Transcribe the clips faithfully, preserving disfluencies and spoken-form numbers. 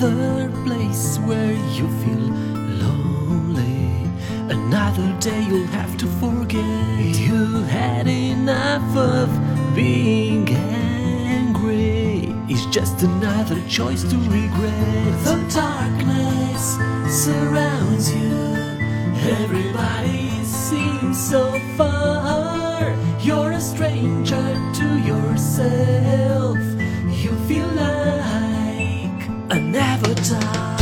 Another place where you feel lonely. Another day you'll have to forget. You had enough of being angry. It's just another choice to regret. The darkness surrounds you. Everybody seems so far. You're a stranger to yourself. You feel like an avatar.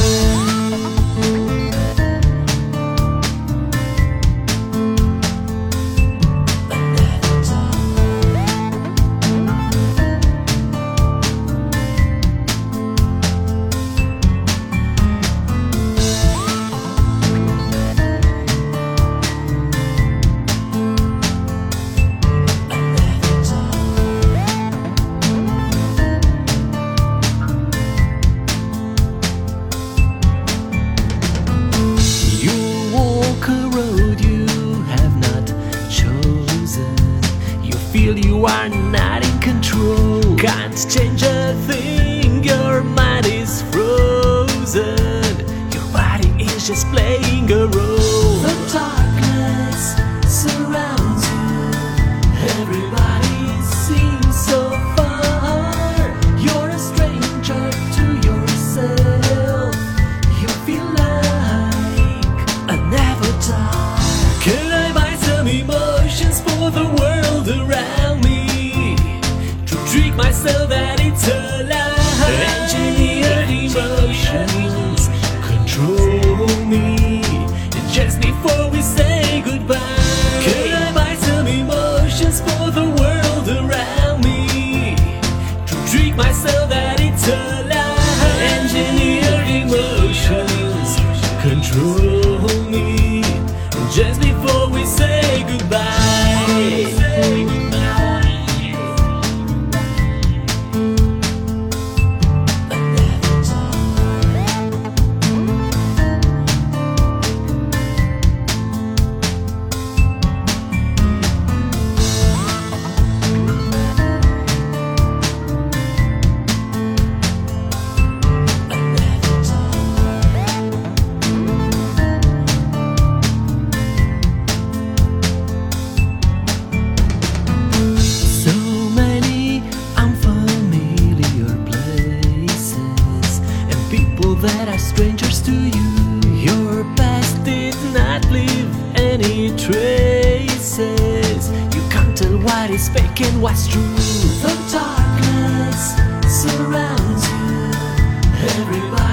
Feel you are not in control. Can't change a thing, your mind is frozen. Your body is just playing a role. The darkness surrounds you. Everybody seems so far. You're a stranger to yourself. You feel like an avatar. Can I buy some emotions for the world around me, to trick myself that it's a lie? Engineered emotions control me just before we say goodbye. Can I buy some emotions for the world around me, to trick myself that it's a lie? Engineered emotions control me just before we say goodbye. That are strangers to you. Your past did not leave any traces. You can't tell what is fake and what's true. The darkness surrounds you. Everybody